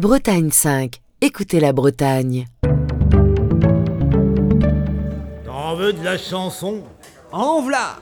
Bretagne 5, écoutez la Bretagne. T'en veux de la chanson? En v'là!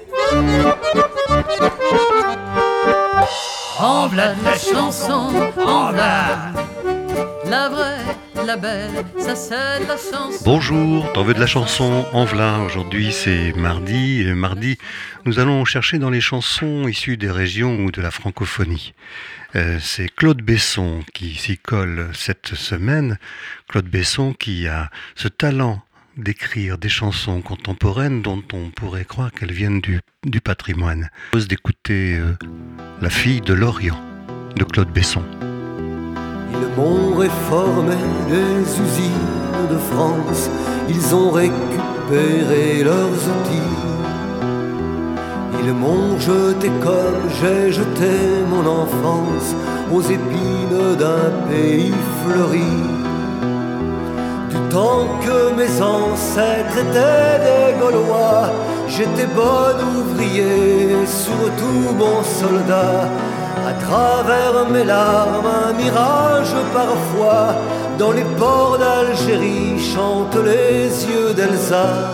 En v'là de la chanson, en v'là. La vraie, la belle, ça c'est de la chanson. Bonjour, t'en veux de la chanson en v'là. Aujourd'hui c'est mardi, et mardi nous allons chercher dans les chansons issues des régions ou de la francophonie. C'est Claude Besson qui s'y colle cette semaine. Claude Besson qui a ce talent d'écrire des chansons contemporaines dont on pourrait croire qu'elles viennent du patrimoine. Je propose d'écouter La fille de l'Orient de Claude Besson. Ils m'ont réformé les usines de France, ils ont récupéré leurs outils. Ils m'ont jeté comme j'ai jeté mon enfance aux épines d'un pays fleuri. Du temps que mes ancêtres étaient des Gaulois, j'étais bon ouvrier, surtout bon soldat. À travers mes larmes, un mirage parfois, dans les ports d'Algérie chantent les yeux d'Elsa.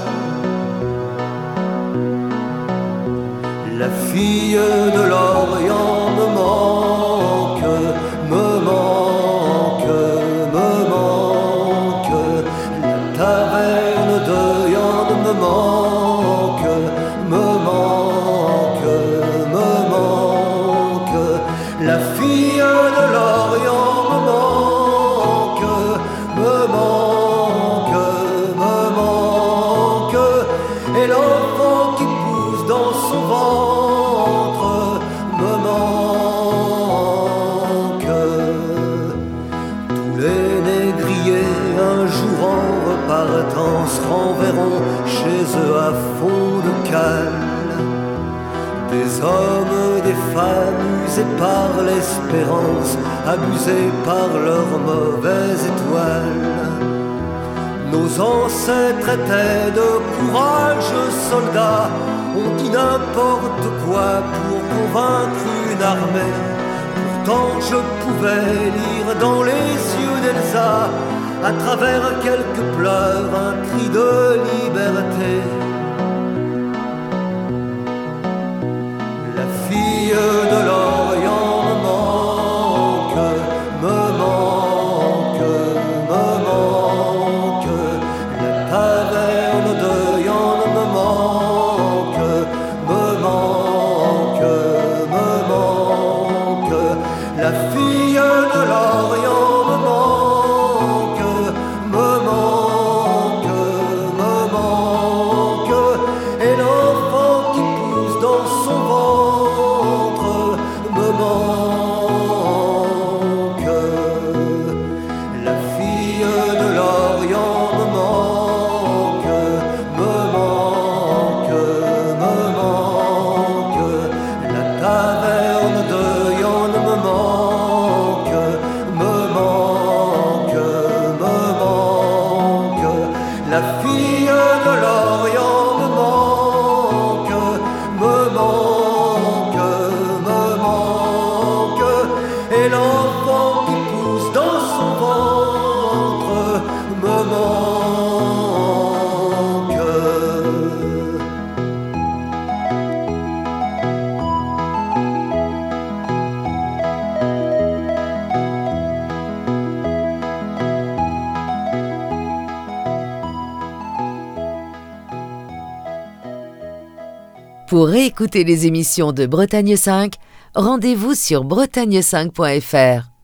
La fille de l'Orient me manque, me manque, me manque. La taverne de Yann me manque, me manque, me manque. La fille de l'Orient me manque, me manque, me manque. Et l'enfant qui pousse dans son ventre me manque. Tous les négriers un jour en repartant se renverront chez eux à fond de cale. Des hommes, des femmes usés par l'espérance, abusés par leur mauvaise étoile. Nos ancêtres étaient de courageux soldats, ont dit n'importe quoi pour convaincre une armée. Pourtant je pouvais lire dans les yeux d'Elsa, à travers quelques pleurs, un cri de liberté. La fille de l'Orient me manque, me manque, me manque. La taverne de Yann me manque, me manque, me manque. La fille de l'Orient me manque, me manque, me manque. Et l'enfant qui pousse dans son ventre me manque. La fille de l'Orient me manque, me manque, me manque. La taverne de Yann me manque, me manque, me manque. La fille de l'Orient me manque, me manque, me manque. Et l'enfant qui pousse dans son ventre me manque. Pour réécouter les émissions de Bretagne 5, rendez-vous sur bretagne5.fr.